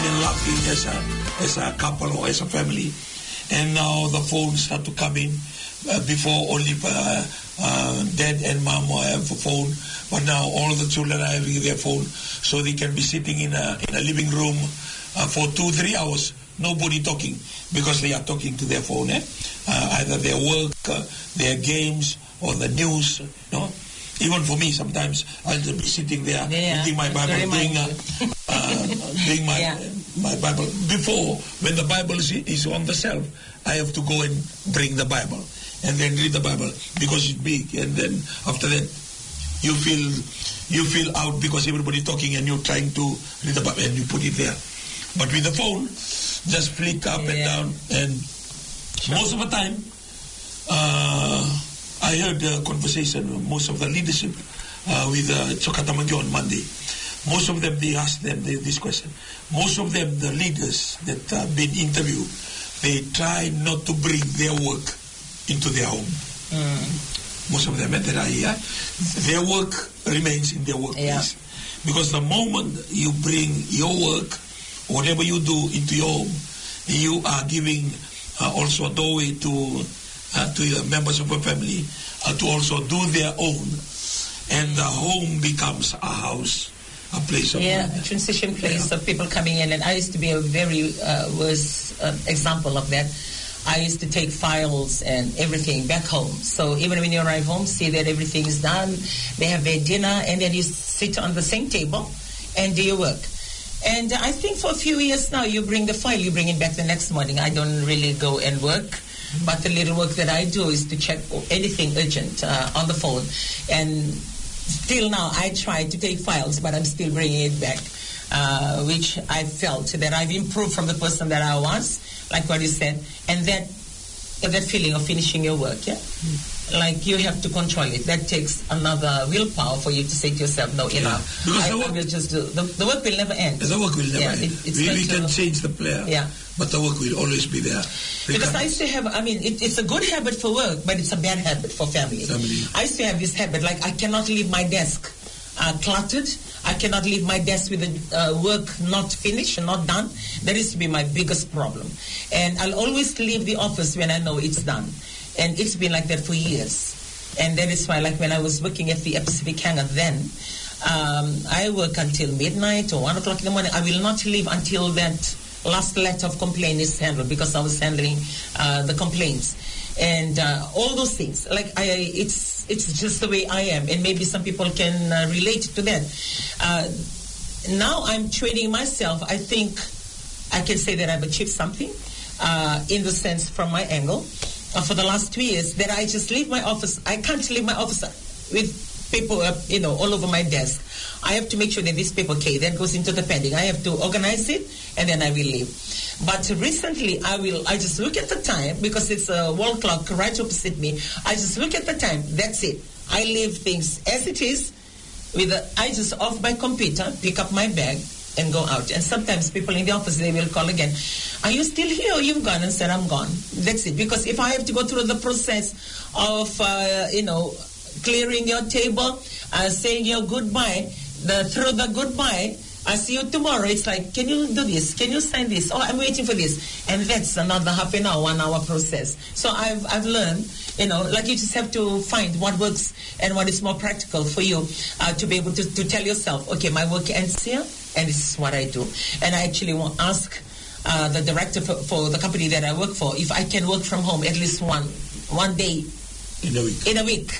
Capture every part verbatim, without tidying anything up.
been laughing as a as a couple or as a family, and now the phones start to come in. Uh, before only uh, uh, dad and mom have a phone, but now all the children are having their phone, so they can be sitting in a in a living room uh, for two three hours, nobody talking, because they are talking to their phone, eh? uh, either their work, uh, their games, or the news. No, even for me sometimes I'll just be sitting there yeah, reading my Bible, doing uh, uh, doing my yeah. my Bible. Before, when the Bible is, is on the shelf, I have to go and bring the Bible and then read the Bible because it's big, and then after that you feel you feel out because everybody talking and you're trying to read the Bible and you put it there. But with the phone, just flick up yeah. and down, and sure. most of the time uh, I heard a conversation most of the leadership uh, with uh, Chokatamanjo on Monday. Most of them, they asked them this question. Most of them, the leaders that have uh, been interviewed, they try not to bring their work into their home. Mm. Most of them that are here, their work remains in their workplace. Yeah. Because the moment you bring your work, whatever you do into your home, you are giving uh, also a doorway to uh, to the members of a family uh, to also do their own, and the home becomes a house, a place of yeah, a transition place yeah. of people coming in. And I used to be a very uh, was uh, example of that. I used to take files and everything back home. So even when you arrive home, see that everything is done. They have their dinner, and then you sit on the same table and do your work. And I think for a few years now, you bring the file, you bring it back the next morning. I don't really go and work, but the little work that I do is to check anything urgent uh, on the phone. And still now, I try to take files, but I'm still bringing it back, uh, which I felt that I've improved from the person that I was, like what you said, and that that feeling of finishing your work, yeah? Mm. Like you have to control it. That takes another willpower for you to say to yourself, no, enough. Yeah. Because I, the work, I will just do, the, the work will never end. The work will never yeah, end. It, it's we, we can to, change the player, yeah. but the work will always be there. Because I used to have, I mean, it, it's a good habit for work, but it's a bad habit for family. family. I used to have this habit, like I cannot leave my desk uh, cluttered. I cannot leave my desk with the uh, work not finished, not done. That used to be my biggest problem. And I'll always leave the office when I know it's done. And it's been like that for years. And that is why, like when I was working at the Pacific Hangar then, um, I work until midnight or one o'clock in the morning. I will not leave until that last letter of complaint is handled, because I was handling uh, the complaints. And uh, all those things, like I, it's it's just the way I am, and maybe some people can uh, relate to that. Uh, now I'm training myself. I think I can say that I've achieved something uh, in the sense from my angle uh, for the last two years that I just leave my office. I can't leave my office with paper, uh, you know, all over my desk. I have to make sure that this paper, okay, that goes into the pending. I have to organize it, and then I will leave. But recently, I will. I just look at the time, because it's a wall clock right opposite me. I just look at the time. That's it. I leave things as it is. With a, I just off my computer, pick up my bag, and go out. And sometimes people in the office, they will call again. Are you still here, or you've gone? And said, I'm gone. That's it. Because if I have to go through the process of, uh, you know, clearing your table, uh, saying your goodbye, the through the goodbye, I see you tomorrow. It's like, can you do this? Can you sign this? Oh, I'm waiting for this. And that's another half an hour, one hour process. So I've I've learned, you know, like you just have to find what works and what is more practical for you uh, to be able to, to tell yourself, okay, my work ends here, and this is what I do. And I actually want to ask uh, the director for, for the company that I work for if I can work from home at least one one day in a week. In a week.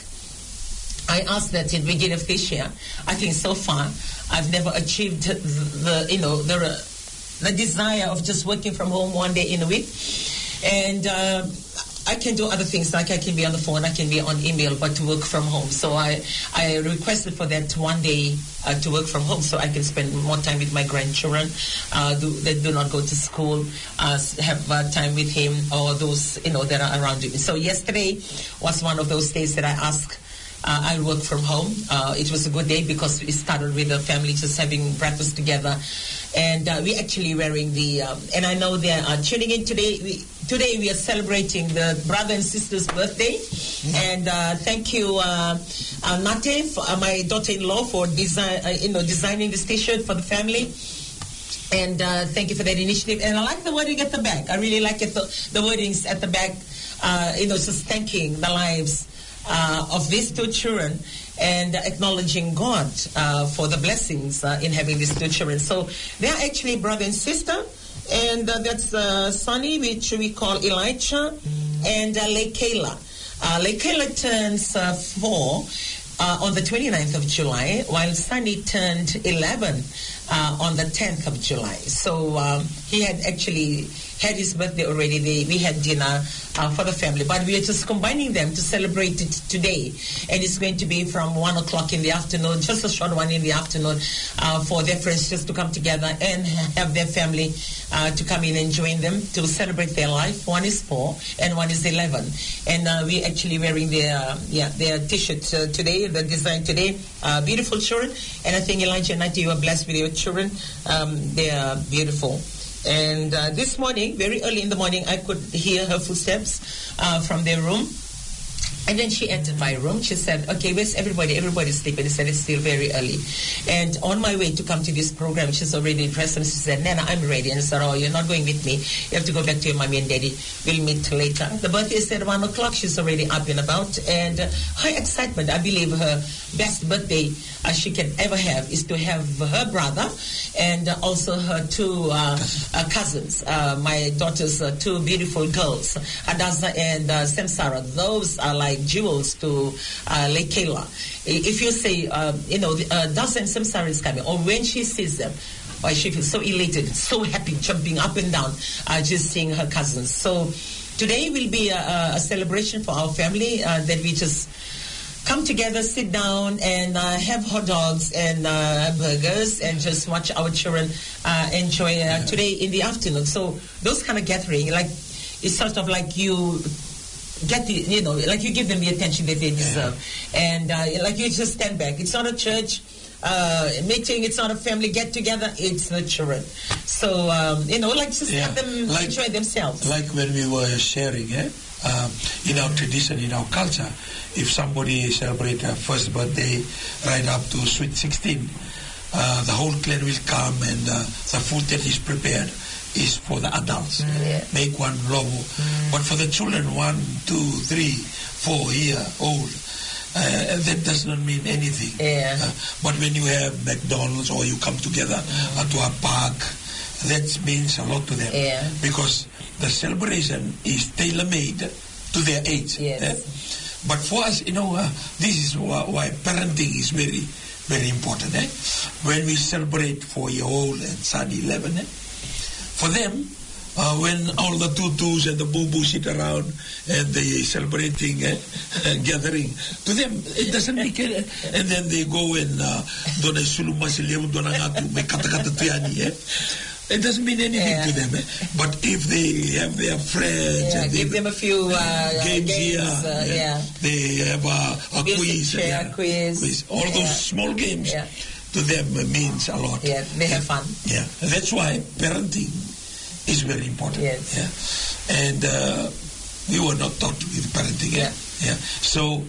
I asked that in the beginning of this year. I think so far I've never achieved the, the you know, the the desire of just working from home one day in a week. And uh, I can do other things, like I can be on the phone, I can be on email, but to work from home. So I, I requested for that one day uh, to work from home so I can spend more time with my grandchildren uh, do, that do not go to school, uh, have uh, time with him, or those, you know, that are around me. So yesterday was one of those days that I asked Uh, I work from home. Uh, it was a good day because it started with the family just having breakfast together. And uh, we actually wearing the, um, and I know they are tuning in today. We, today we are celebrating the brother and sister's birthday. Mm-hmm. And uh, thank you, uh, uh, Nate, for, uh, my daughter-in-law, for design, uh, you know, designing this T-shirt for the family. And uh, thank you for that initiative. And I like the wording at the back. I really like it. The, the wordings at the back, uh, you know, just thanking the lives uh, of these two children and acknowledging God uh, for the blessings uh, in having these two children. So they are actually brother and sister. And uh, that's uh, Sonny, which we call Elijah, and uh, Leikela. Uh, Leikela turns uh, four uh, on the twenty-ninth of July, while Sonny turned eleven uh, on the tenth of July. So um, he had actually had his birthday already. They, we had dinner uh, for the family, but we are just combining them to celebrate it today. And it's going to be from one o'clock in the afternoon, just a short one in the afternoon, uh, for their friends just to come together and have their family uh, to come in and join them to celebrate their life. One is four and one is eleven. And uh, we're actually wearing their uh, yeah their T-shirts uh, today, the design today. Uh, beautiful children. And I think Elijah and Nati, you are blessed with your children. Um, they are beautiful. And uh, this morning, very early in the morning, I could hear her footsteps uh, from their room. And then she entered my room. She said, okay, where's everybody? Everybody's sleeping. I said, it's still very early. And on my way to come to this program, she's already dressed. And she said, Nana, I'm ready. And I said, oh, you're not going with me. You have to go back to your mommy and daddy. We'll meet later. The birthday is at one o'clock. She's already up and about. And uh, her excitement, I believe her best birthday uh, she can ever have is to have her brother and uh, also her two uh, uh, cousins, uh, my daughter's uh, two beautiful girls, Adaza and uh, Samsara. Those are like jewels to uh, Leikela. If you say, uh, you know, uh, Adaza and Samsara is coming, or when she sees them, why she feels so elated, so happy, jumping up and down, uh, just seeing her cousins. So today will be a, a celebration for our family uh, that we just come together, sit down, and uh, have hot dogs and uh, burgers, and just watch our children uh, enjoy uh, yeah. today in the afternoon. So those kind of gathering, like, it's sort of like you get the, you know, like you give them the attention that they deserve, yeah. and uh, like you just stand back. It's not a church uh, meeting. It's not a family get together. It's the children. So um, you know, like just yeah. let them like, enjoy themselves. Like when we were sharing, eh? Um, in our tradition, in our culture, if somebody celebrates their first birthday right up to sweet sixteen, uh, the whole clan will come, and uh, the food that is prepared is for the adults. Mm, yeah. Make one lobo. Mm. But for the children, one, two, three, four year old, uh, that does not mean anything. Yeah. Uh, but when you have McDonald's or you come together mm. uh, to a park, that means a lot to them. Yeah. Because the celebration is tailor-made to their age. Yes. Eh? But for us, you know, uh, this is why, why parenting is very, very important. Eh? When we celebrate four-year-old and son eleven, eh? For them, uh, when all the tutus and the boo-boo sit around and they celebrating eh, gathering, to them it doesn't make it. And then they go and do na suluma sila do na nga may kata-kata tuyani. Eh? It doesn't mean anything yeah. to them. Eh? But if they have their friends yeah, and give them a few uh, games, games here, uh, yeah. yeah. they have a, a quiz, chair, yeah. quiz, quiz, all yeah. those small games. Yeah. To them uh, means a lot. Yeah, they have fun. Yeah, that's why parenting is very important. Yes. Yeah, and uh, we were not taught with parenting. Yeah. Yeah. So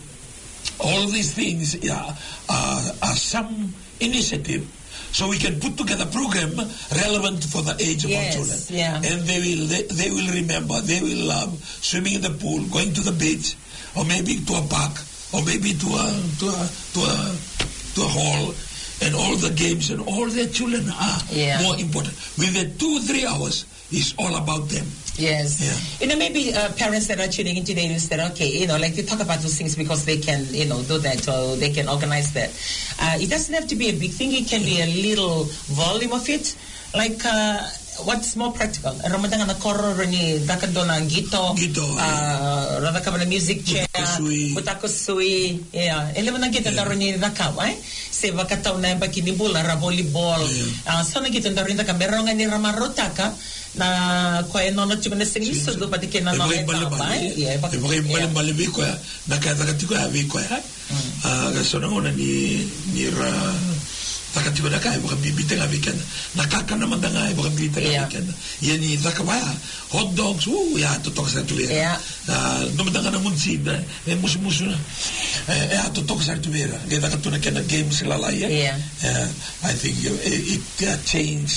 all these things yeah, are, are some initiative, so we can put together a program relevant for the age of yes, our children. Yeah. And they will they, they will remember. They will love swimming in the pool, going to the beach, or maybe to a park, or maybe to a to a to a to a hall. And all the games and all their children are yeah. more important. With the two, three hours, it's all about them. Yes. Yeah. You know, maybe uh, parents that are tuning in today will say, okay, you know, like they talk about those things because they can, you know, do that or they can organize that. Uh, it doesn't have to be a big thing. It can be a little volume of it. Like, uh, what's more practical? Ramadan na koro ni dakado na gito. Gito. Uh, rada ka ba na music chair. Butakusui. Butakusui. Yeah. Ele mo na gito daro ni dakaw, eh? Se vakataw na bakinibula, ra volleyball. Uh, so na gito daro ni dakaw. Meron nga ni ramarota ka na kaya nono chiko na siniso do pati kina nono etapa. Yeah. Iba kayo bali-bali ko ya. Nakatagati ko ya. Ko ya. Kaso na una ni ni ra takatiba na kaya baka bibita nga weekend nakaka naman na nga baka bibita nga weekend yan ni zakawaya hot dogs oh ya tutok sa tuwera numadang ka na munsid eh musu-musu na eh tutok sa tuwera kaya nakatuna ka na games lalaya yeah I think it, it uh, changed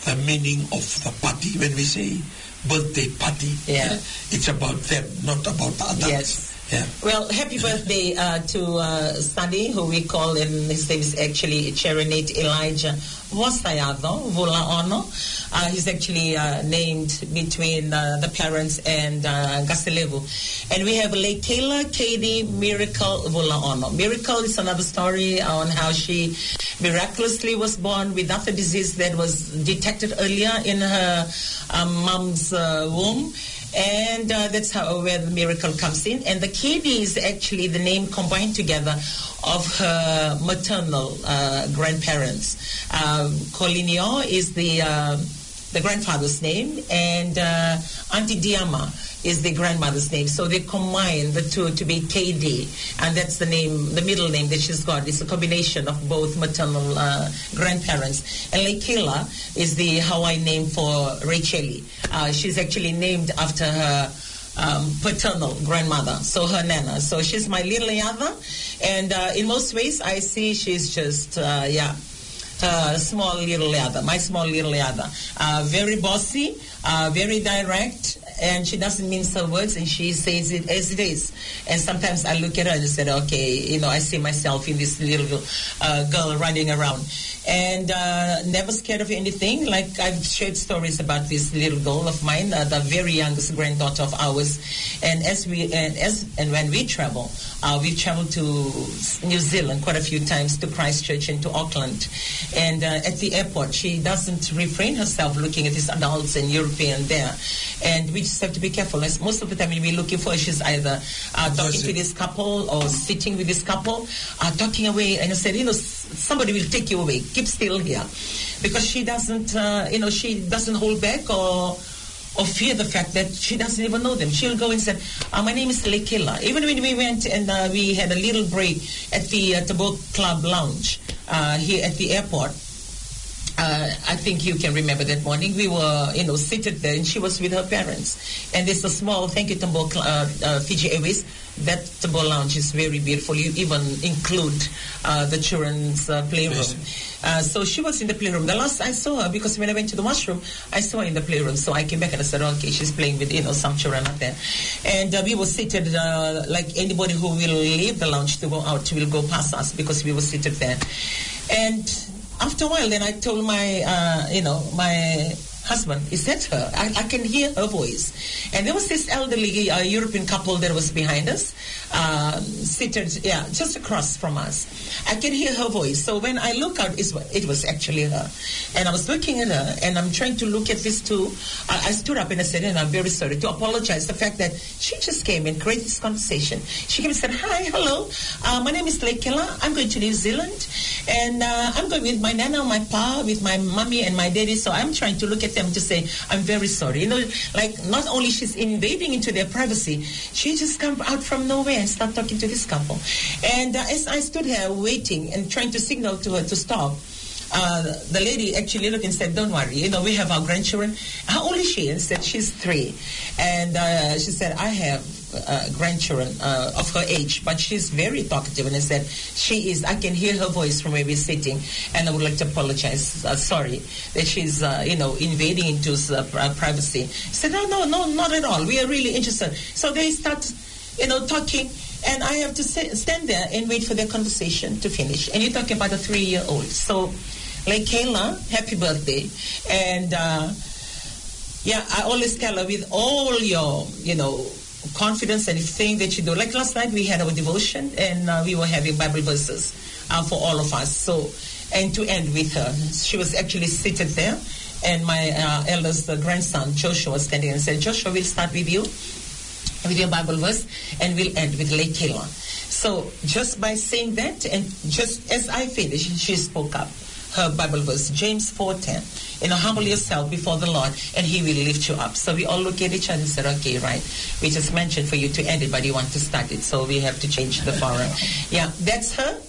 the meaning of the party. When we say birthday party, Yeah. it's about them, not about the others. Yes. Yeah. Well, happy birthday uh, to uh, Study, who we call, and his name is actually Cherenate Elijah Wasayado Vulaono. Uh, he's actually uh, named between uh, the parents and uh, Gasilevu. And we have Leikela Katie Miracle Vulaono. Miracle is another story on how she miraculously was born without the disease that was detected earlier in her um, mom's uh, womb. And uh, that's how where the miracle comes in. And the K D is actually the name combined together of her maternal uh, grandparents. Um, Colinio is the uh, the grandfather's name, and uh, Auntie Diama is the grandmother's name. So they combine the two to be K D, and that's the name, the middle name that she's got. It's a combination of both maternal uh, grandparents. And Leikela is the Hawaiian name for Racheli. Uh, she's actually named after her um, paternal grandmother, so her nana. So she's my little Yada, and uh, in most ways I see she's just, uh, yeah, Uh, small little Yada, my small little Yada. Uh, very bossy, uh, very direct, and she doesn't mince her words, and she says it as it is. And sometimes I look at her and say, okay, you know, I see myself in this little uh, girl running around. And uh, never scared of anything. Like I've shared stories about this little girl of mine, uh, the very youngest granddaughter of ours. And as we and as and when we travel, uh, we travel to New Zealand quite a few times, to Christchurch and to Auckland. And uh, at the airport, she doesn't refrain herself looking at these adults and European there. And we just have to be careful. As most of the time when we're looking for her, she's either uh, talking to this couple or sitting with this couple, uh, talking away. And I said, you know, somebody will take you away. Keep still here. Because she doesn't, uh, you know, she doesn't hold back or or fear the fact that she doesn't even know them. She'll go and say, uh, my name is Leikela. Even when we went and uh, we had a little break at the uh, Tabok Club Lounge uh, here at the airport, Uh, I think you can remember that morning. We were, you know, seated there, and she was with her parents. And there's a small, thank you, Tambo, uh, uh, Fiji Airways. That Tambo Lounge is very beautiful. You even include uh, the children's uh, playroom. Uh, so she was in the playroom. The last I saw her, because when I went to the washroom, I saw her in the playroom. So I came back and I said, okay, she's playing with, you know, some children out there. And uh, we were seated uh, like anybody who will leave the lounge to go out will go past us, because we were seated there. And after a while, then I told my, uh, you know, my husband, is that her? I, I can hear her voice. And there was this elderly uh, European couple that was behind us, uh, seated, yeah, just across from us. I can hear her voice. So when I look out, it was actually her. And I was looking at her, and I'm trying to look at these two. I, I stood up and I said, and I'm very sorry, to apologize the fact that she just came and created this conversation. She came and said, hi, hello, uh, my name is Leikela. I'm going to New Zealand, and uh, I'm going with my nana, my pa, with my mommy and my daddy. So I'm trying to look at them to say, I'm very sorry. You know, like not only she's invading into their privacy, she just come out from nowhere and start talking to this couple. And uh, as I stood here waiting and trying to signal to her to stop, uh, the lady actually looked and said, don't worry, you know, we have our grandchildren. How old is she? And said, she's three. And uh, she said, I have uh, grandchildren uh, of her age, but she's very talkative. And I said, she is, I can hear her voice from where we're sitting, and I would like to apologize, uh, sorry, that she's, uh, you know, invading into uh, privacy. I said, no, no, no, not at all. We are really interested. So they start, you know, talking, and I have to sit, stand there and wait for their conversation to finish. And you're talking about a three-year-old. So, like Kayla, happy birthday. And, uh, yeah, I always tell her, with all your, you know, confidence and everything that you do. Like last night, we had our devotion, and uh, we were having Bible verses uh, for all of us. So, and to end with her, she was actually seated there, and my uh, eldest uh, grandson, Joshua, was standing and said, Joshua, we'll start with you, with your Bible verse, and we'll end with Leikela. So, just by saying that, and just as I finished, she spoke up her Bible verse, James four ten. You know, humble yourself before the Lord, and He will lift you up. So we all look at each other and said, okay, right. We just mentioned for you to end it, but you want to start it, so we have to change the forum. Yeah, that's her.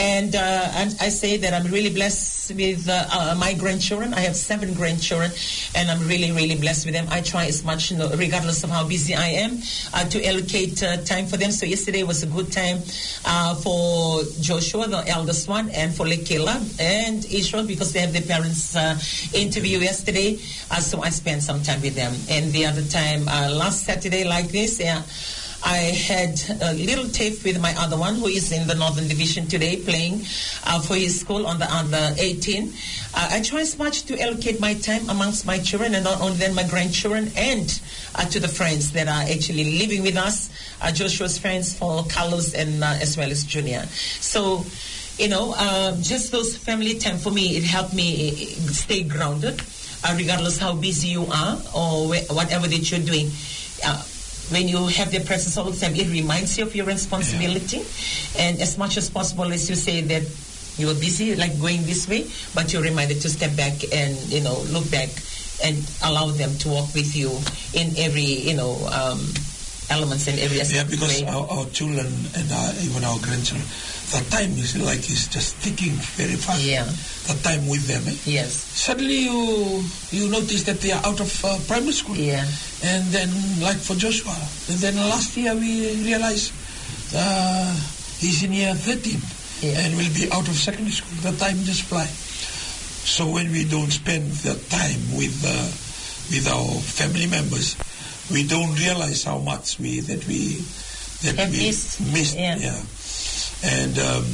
And, uh, and I say that I'm really blessed with uh, uh, my grandchildren. I have seven grandchildren, and I'm really, really blessed with them. I try as much, you know, regardless of how busy I am, uh, to allocate uh, time for them. So yesterday was a good time uh, for Joshua, the eldest one, and for Lekela and Israel, because they have their parents' uh, interview yesterday. Uh, so I spent some time with them. And the other time, uh, last Saturday like this, yeah, I had a little tiff with my other one, who is in the Northern Division today, playing uh, for his school on the under eighteen. Uh, I try as much to allocate my time amongst my children, and not only then my grandchildren, and uh, to the friends that are actually living with us, uh, Joshua's friends, for Carlos, and uh, as well as Junior. So, you know, uh, just those family time for me, it helped me stay grounded, uh, regardless how busy you are or wh- whatever that you're doing. Uh, When you have their presence all the time, it reminds you of your responsibility. Yeah. And as much as possible, as you say that you are busy, like going this way, but you're reminded to step back and, you know, look back and allow them to walk with you in every, you know, um, elements and areas. Yeah, because our, our children and our, even our grandchildren, the time is like it's just ticking very fast. Yeah. The time with them. Eh? Yes. Suddenly you you notice that they are out of uh, primary school. Yeah. And then, like for Joshua, and then last year we realized uh, he's in year thirteen, yeah, and will be out of secondary school. The time just fly. So when we don't spend the time with uh, with our family members, we don't realize how much we that we that Have we missed. missed. Yeah. Yeah. And um,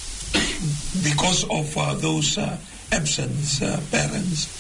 because of uh, those uh, absent uh, parents,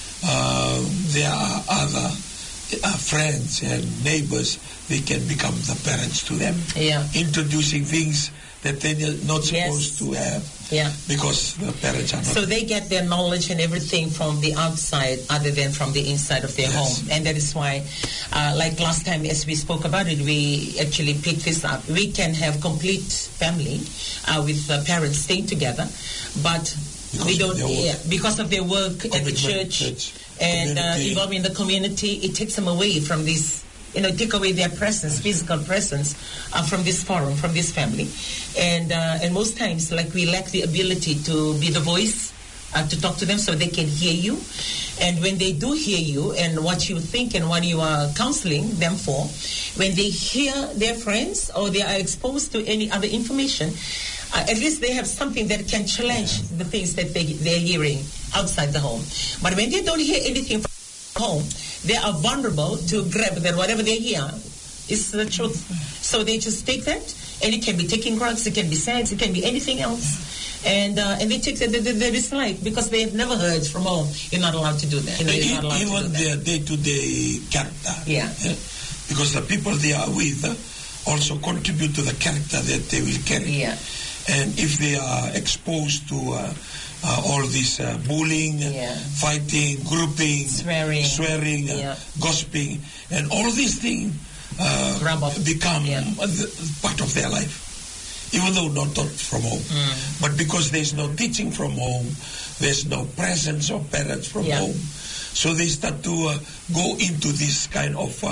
uh, there are other uh, friends and neighbors. They can become the parents to them, Yeah. introducing things that they're not supposed Yes. to have, Yeah. because the parents are not. So they get their knowledge and everything from the outside other than from the inside of their Yes. home. And that is why, uh, like last time as we spoke about it, we actually picked this up. We can have complete family uh, with uh, parents staying together, but Because we of don't, their work. yeah, because of their work at the Commitment, church, church, and uh, community. involving the community, it takes them away from this, you know, take away their presence, physical presence uh, from this forum, from this family. And uh, and most times, like, we lack the ability to be the voice, uh, to talk to them so they can hear you. And when they do hear you and what you think and what you are counseling them for, when they hear their friends or they are exposed to any other information, uh, at least they have something that can challenge the things that they, they're hearing outside the home. But when they don't hear anything from home, they are vulnerable to grab that whatever they hear is the truth. So they just take that, and it can be taking drugs, it can be sex, it can be anything else. And uh, and they take that, that, that is like, because they have never heard from home, you're not allowed to do that. You know, you're not allowed Even to do that. their day-to-day character. Yeah. eh? Because the people they are with uh, also contribute to the character that they will carry. Yeah. And if they are exposed to uh, uh, all this uh, bullying, Yeah. fighting, grouping, Swearing. swearing, uh, Yeah. gossiping, and all these things uh, Rub off. become Yeah. uh, the- part of their life, even though not taught from home. Mm. But because there's no teaching from home, there's no presence of parents from Yeah. home, so they start to uh, go into this kind of uh,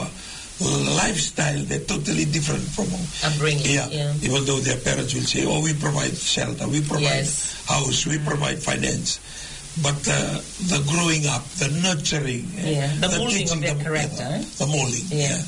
lifestyle that's totally different from home. Upbringing, Yeah. yeah. Even though their parents will say, oh, we provide shelter, we provide Yes. house, we provide finance. But uh, the growing up, the nurturing, uh, Yeah, the molding of teaching, their the- character, yeah, eh? the molding, Yeah. yeah.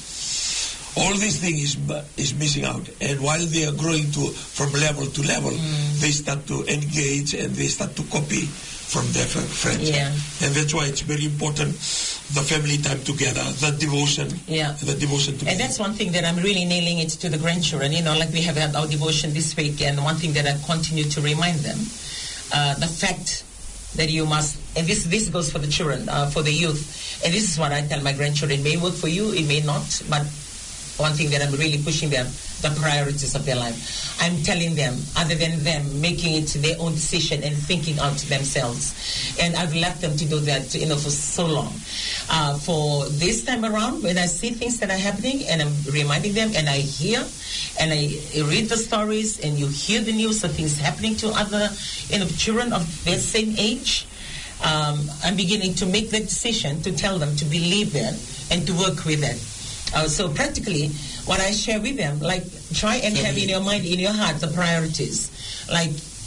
All these things is is missing out, and while they are growing to from level to level, Mm. they start to engage and they start to copy from their fr- friends. Yeah. And that's why it's very important, the family time together, the devotion, Yeah. the devotion to And that's one thing that I'm really nailing it to the grandchildren. You know, like we have had our devotion this week, and one thing that I continue to remind them, uh, the fact that you must, and this this goes for the children, uh, for the youth, and this is what I tell my grandchildren. It may work for you, it may not, but one thing that I'm really pushing them, the priorities of their life. I'm telling them, other than them making it their own decision and thinking out themselves. And I've left them to do that, you know, for so long. Uh, for this time around, when I see things that are happening and I'm reminding them and I hear and I read the stories and you hear the news of things happening to other, you know, children of their same age, um, I'm beginning to make the decision to tell them to believe that and to work with it. Uh, so practically, what I share with them, like, try and have in your mind, in your heart, the priorities. Like,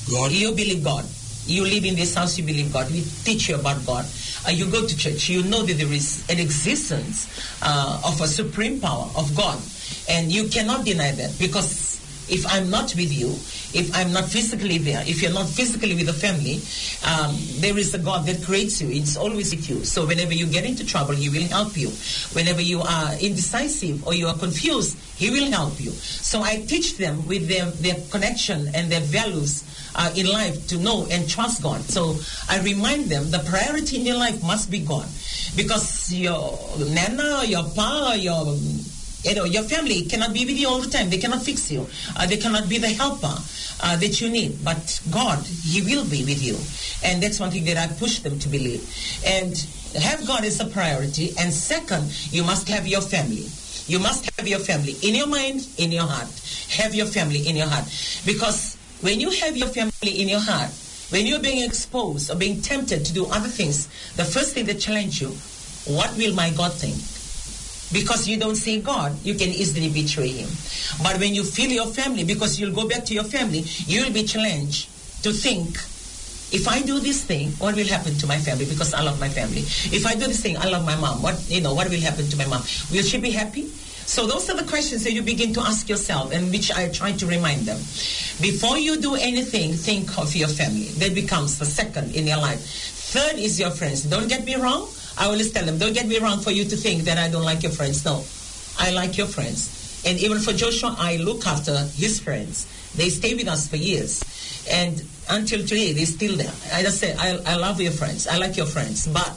God. You believe God. You live in this house, you believe God. We teach you about God. Uh, you go to church, you know that there is an existence uh, of a supreme power of God. And you cannot deny that, because if I'm not with you, if I'm not physically there, if you're not physically with the family, um, there is a God that creates you. It's always with you. So whenever you get into trouble, He will help you. Whenever you are indecisive or you are confused, He will help you. So I teach them with their, their connection and their values uh, in life to know and trust God. So I remind them the priority in your life must be God. Because your nana, your pa, your... You know, your family cannot be with you all the time. They cannot fix you. Uh, they cannot be the helper uh, that you need. But God, He will be with you. And that's one thing that I push them to believe. And have God as a priority. And second, you must have your family. You must have your family in your mind, in your heart. Have your family in your heart. Because when you have your family in your heart, when you're being exposed or being tempted to do other things, the first thing that challenges you, what will my God think? Because you don't see God, you can easily betray Him. But when you feel your family, because you'll go back to your family, you'll be challenged to think, if I do this thing, what will happen to my family? Because I love my family. If I do this thing, I love my mom. What you know, what will happen to my mom? Will she be happy? So those are the questions that you begin to ask yourself, and which I try to remind them. Before you do anything, think of your family. That becomes the second in your life. Third is your friends. Don't get me wrong. I always tell them, don't get me wrong for you to think that I don't like your friends. No, I like your friends. And even for Joshua, I look after his friends. They stay with us for years. And until today, they're still there. I just say, I, I love your friends. I like your friends. But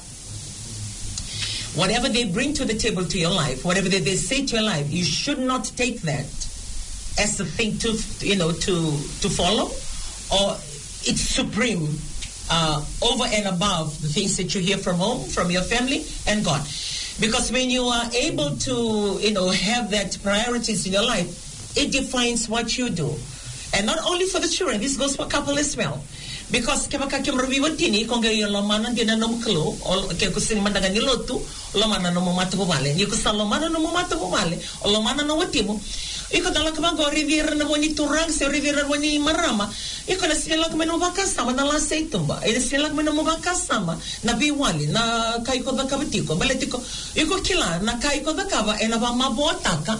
whatever they bring to the table to your life, whatever they, they say to your life, you should not take that as a thing to, you know, to, to follow, or it's supreme. Uh, over and above the things that you hear from home, from your family, and God. Because when you are able to, you know, have that priorities in your life, it defines what you do. And not only for the children, this goes for couple as well. Because kapag kimrawiwan tini, kung gayon lomana din na nomklo, o kaya kusin mandagan niloto, lomana no mumata bumale, ni kusa lomana no mumata bumale, o lomana no watimo, iko dala kama go rivera na wani turang, se rivera wani marama, iko na sila kama no bakasama na lasa itumba, ina sila kama no bakasama na biwali na kaiko da kabatiko, baletiko, iko kila na kaiko da kava, ena ba mabuataka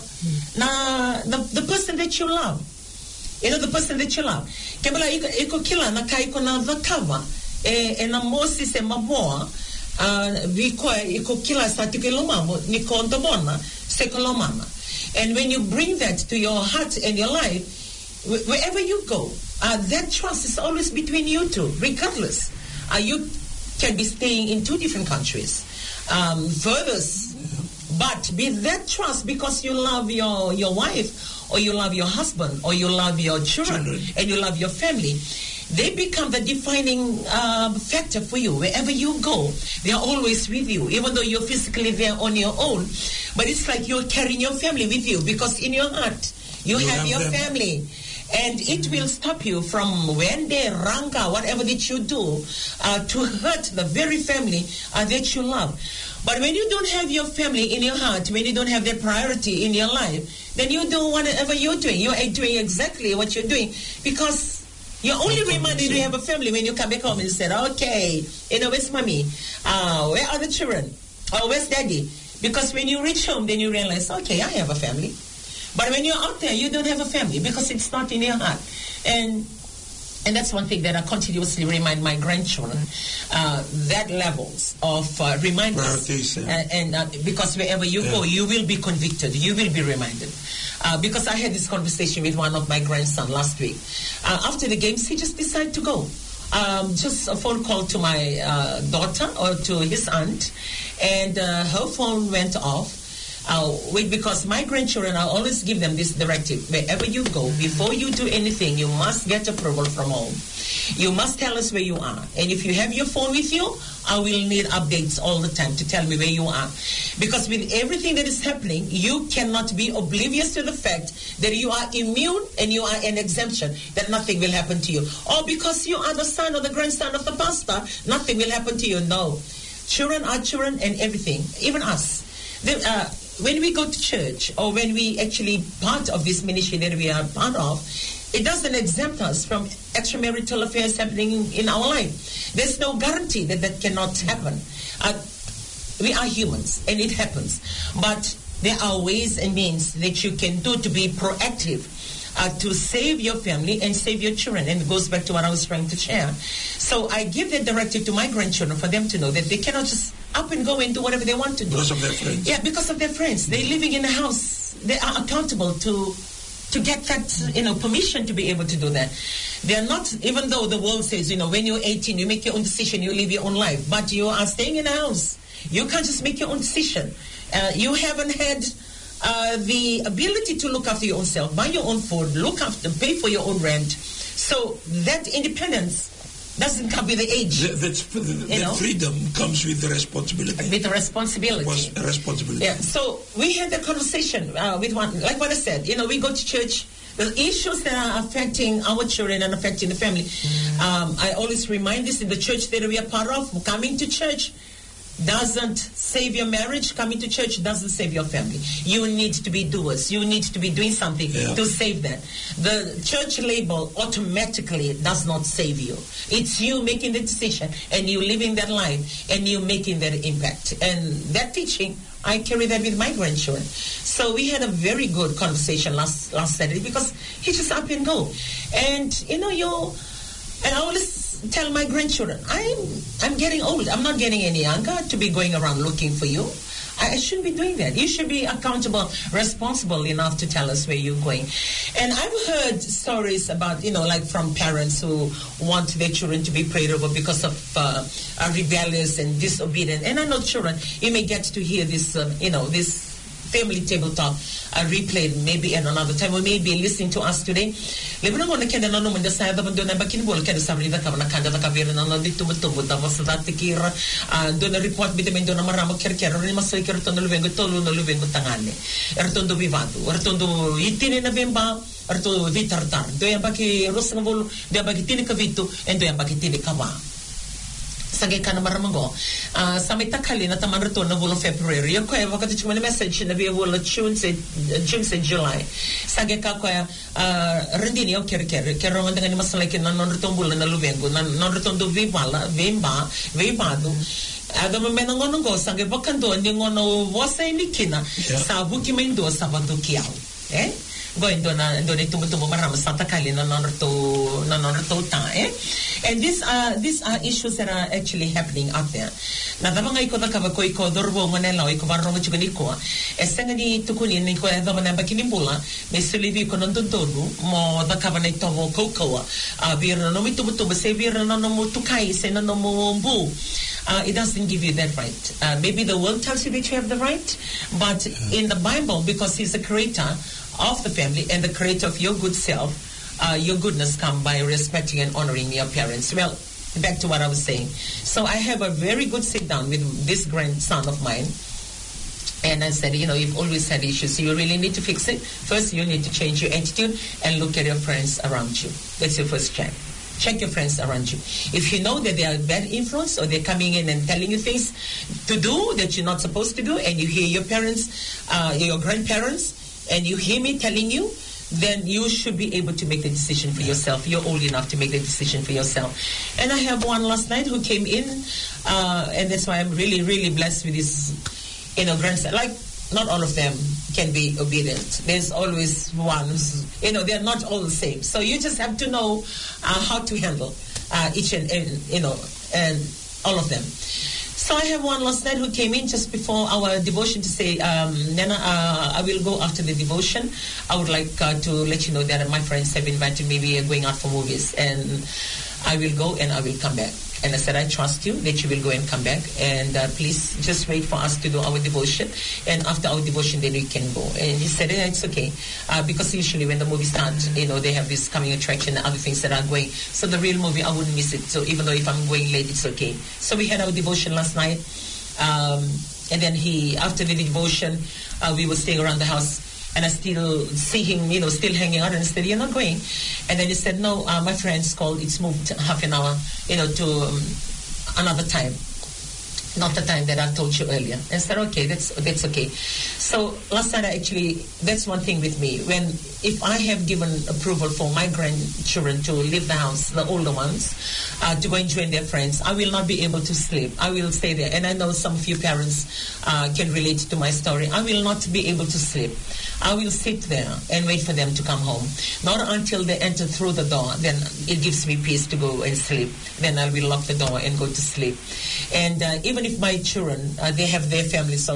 na the, the person that you love. You know, the person that you love. Kebala iko kila na kaiko na vakava e na mosi se maboa viko iko kila sa tikelomamo ni kondobona se kolomama. And when you bring that to your heart and your life, wherever you go, uh, that trust is always between you two, regardless. Uh, you can be staying in two different countries, um, furthest, but with that trust, because you love your your wife, or you love your husband, or you love your children, children. and you love your family, they become the defining um, factor for you. Wherever you go, they are always with you, even though you're physically there on your own. But it's like you're carrying your family with you, because in your heart, you, you have, have your them. family. And it will stop you from when they ranga, whatever that you do, uh, to hurt the very family uh, that you love. But when you don't have your family in your heart, when you don't have their priority in your life, then you do whatever you're doing. You're doing exactly what you're doing, because you're only reminded you have a family when you come back home and say, okay, you know, where's mommy? Uh, where are the children? Or where's daddy? Because when you reach home, then you realize, okay, I have a family. But when you're out there, you don't have a family, because it's not in your heart. And And that's one thing that I continuously remind my grandchildren, uh, that levels of uh, reminders. Uh, and uh, because wherever you yeah. go, you will be convicted. You will be reminded. Uh, because I had this conversation with one of my grandson last week. Uh, after the games, he just decided to go. Um, just a phone call to my uh, daughter or to his aunt, and uh, her phone went off. Uh, wait, because my grandchildren, I always give them this directive. Wherever you go, before you do anything, you must get approval from home. You must tell us where you are. And if you have your phone with you, I will need updates all the time to tell me where you are. Because with everything that is happening, you cannot be oblivious to the fact that you are immune and you are an exemption, that nothing will happen to you. Or because you are the son or the grandson of the pastor, nothing will happen to you. No. Children are children, and everything, even us. The, uh, when we go to church, or when we actually part of this ministry that we are part of, it doesn't exempt us from extramarital affairs happening in our life. There's no guarantee that that cannot happen. Uh, we are humans, and it happens. But there are ways and means that you can do to be proactive, uh, to save your family and save your children. And it goes back to what I was trying to share. So I give that directive to my grandchildren for them to know that they cannot just up and go and do whatever they want to do. Because of their friends. Yeah, because of their friends. They're living in a house. They are accountable to to get that, you know, permission to be able to do that. They're not, even though the world says, you know, when you're eighteen, you make your own decision, you live your own life. But you are staying in a house. You can't just make your own decision. Uh, you haven't had uh, the ability to look after your own self, buy your own food, look after, pay for your own rent. So that independence doesn't come with the age. The, that's, the, the freedom comes with the responsibility. With the responsibility. Was a responsibility. Yeah. So we had a conversation uh, with one, like what I said, you know, we go to church, the issues that are affecting our children and affecting the family. Mm. Um, I always remind this in the church that we are part of, coming to church doesn't save your marriage. Coming to church doesn't save your family. You need to be doers. You need to be doing something yeah. to save that. The church label automatically does not save you. It's you making the decision and you living that life and you making that impact. And that teaching, I carry that with my grandchildren. So we had a very good conversation last last Saturday because he just up and go. And, you know, you and I always tell my grandchildren, I'm I'm getting old. I'm not getting any younger to be going around looking for you. I, I shouldn't be doing that. You should be accountable, responsible enough to tell us where you're going. And I've heard stories about, you know, like from parents who want their children to be prayed over because of uh, are rebellious and disobedient. And I know children, you may get to hear this, uh, you know, this family table talk uh, replayed maybe at another time, or maybe listening to us today. Lebron mo na kenda na naman sa da bando na bakin bol kenda sa rida ka na kanda da kabira na dito buto buta was that tikira do na report bitamin do na maramo kerkero ni masoy kerto na luwengo tolo na luwengo tangane ertondo vivado ertondo itine na bemba erto vitartar do yan baki rosna bol do yan baki tine ka vito and do yan baki tine ka ba sage kana maramango uh, sa may takali na taman reto na bulo February ko ay wakati chuma message na biya bulo June se June se July sage ka ko uh, rendini o kere kere kero man ngani masala kin non reto bulo na luvengo na non reto do vivala vemba vebado ada mo menang ngono sage bakando ndi ngono wasa indikina sa buki mendo sa bando kiao eh going to na do nito to marama santa kali na non reto na non reto ta eh and these are these are issues that are actually happening out there na dama ngai ko da ka ko ko dorbo ngonela ko barro mo chugani ko esenga ni tukuni ni ko da na bakini bula me sulivi ko non dodo mo da ka na to ko ko a bir no mi to to se bir no no mo tukai se no no mo mbu Uh, it doesn't give you that right. Uh, maybe the world tells you that you have the right, but in the Bible, because He's the creator of the family and the creator of your good self, uh, your goodness come by respecting and honoring your parents. Well, back to what I was saying. So I have a very good sit down with this grandson of mine. And I said, you know, you've always had issues, so you really need to fix it. First, you need to change your attitude and look at your friends around you. That's your first check. Check your friends around you. If you know that they are bad influence or they're coming in and telling you things to do that you're not supposed to do, and you hear your parents, uh, your grandparents, and you hear me telling you, then you should be able to make the decision for yourself. You're old enough to make the decision for yourself. And I have one last night who came in, uh, and that's why I'm really, really blessed with this, you know, grandson. Like, not all of them can be obedient. There's always one, you know, they're not all the same. So you just have to know uh, how to handle uh, each and, and, you know, and all of them. So I have one last night who came in just before our devotion to say, um, Nana, uh, I will go after the devotion. I would like uh, to let you know that my friends have invited me. We are going out for movies, and I will go and I will come back. And I said, I trust you that you will go and come back. And uh, please just wait for us to do our devotion. And after our devotion, then we can go. And he said, yeah, it's okay. Uh, because usually when the movie starts, you know, they have this coming attraction and other things that are going. So the real movie, I wouldn't miss it. So even though if I'm going late, it's okay. So we had our devotion last night. Um, and then he, after the devotion, uh, we were staying around the house. And I still see him, you know, still hanging out, and I said, you're not going. And then he said, no, uh, my friends called, it's moved half an hour, you know, to um, another time. not the time that I told you earlier. I said, okay, that's that's okay. So last night, I actually, that's one thing with me. When, if I have given approval for my grandchildren to leave the house, the older ones, uh, to go and join their friends, I will not be able to sleep. I will stay there. And I know some of you parents uh, can relate to my story. I will not be able to sleep. I will sit there and wait for them to come home. Not until they enter through the door, then it gives me peace to go and sleep. Then I will lock the door and go to sleep. And uh, even if my children, uh, they have their families